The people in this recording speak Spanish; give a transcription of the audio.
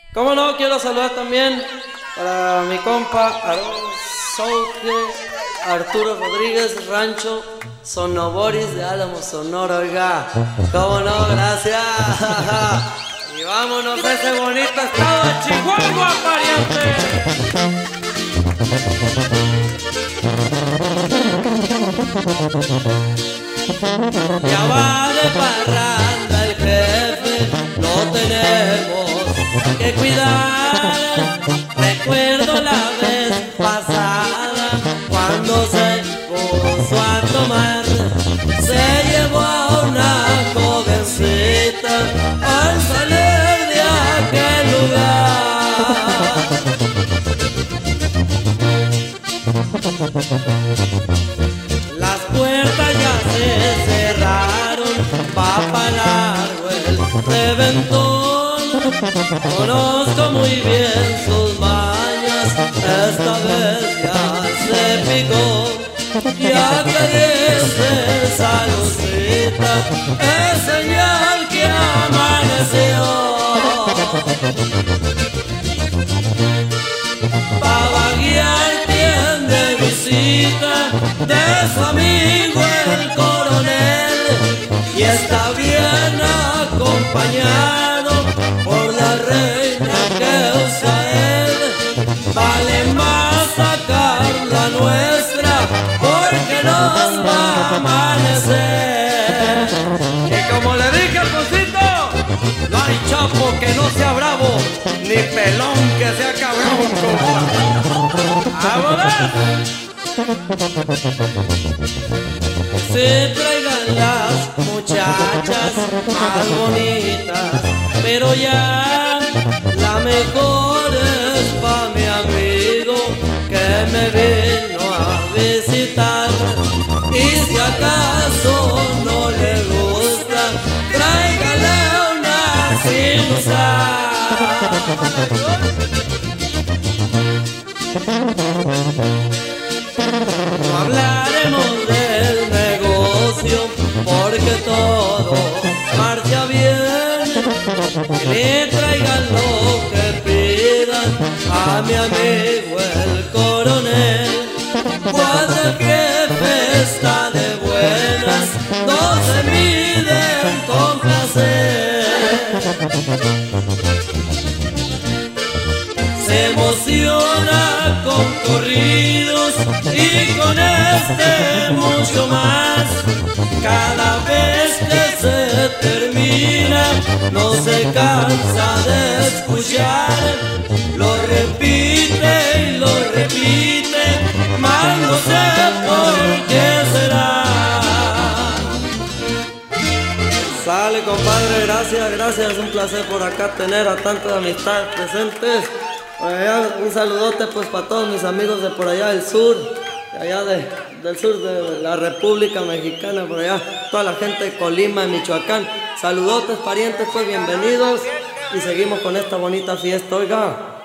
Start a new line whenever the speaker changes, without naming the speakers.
Cómo no, quiero saludar también para mi compa Aarón Souque, Arturo Rodríguez, Rancho Sonoboris de Álamo, Sonora, oiga. Cómo no, gracias. Y vámonos a ese bonito estado de Chihuahua, pariente. Ya va de parranda el jefe, lo tenemos que cuidar. Recuerdo la vez pasada cuando se puso a tomar, se llevó a una jovencita al salir de aquel lugar. Las puertas ya se cerraron, va para largo el reventón. Conozco muy bien sus mañas, esta vez ya se picó. Ya que dice saludcita, es señal que amaneció. Pa' vaguear tiene visita de su amigo el coronel, y está bien acompañado por la reina que usa él. Vale más sacar la nuestra porque nos va a amanecer. Y como le dije al Pocito, no hay chapo que no sea bravo, ni pelón que sea cabrón. ¡Vámonos! Se traigan las muchachas más bonitas, pero ya la mejor es pa' mi amigo que me vino a visitar. Y si acaso no le gusta, tráigale una sin usar. No hablaremos del negocio porque todo marcha bien. Que le traigan lo que pidan a mi amigo el coronel. Cuando el jefe está de buenas, no se miden con placer. Se emociona con corridos y con este mucho más. Cada vez que se termina no se cansa de escuchar. Lo repite y lo repite, mas no sé por qué será. Sale, compadre, gracias, gracias. Un placer por acá tener a tantas amistades presentes. Un saludote pues para todos mis amigos de por allá del sur, de allá del sur de la República Mexicana, por allá, toda la gente de Colima, de Michoacán. Saludotes, parientes, pues bienvenidos y seguimos con esta bonita fiesta, oiga.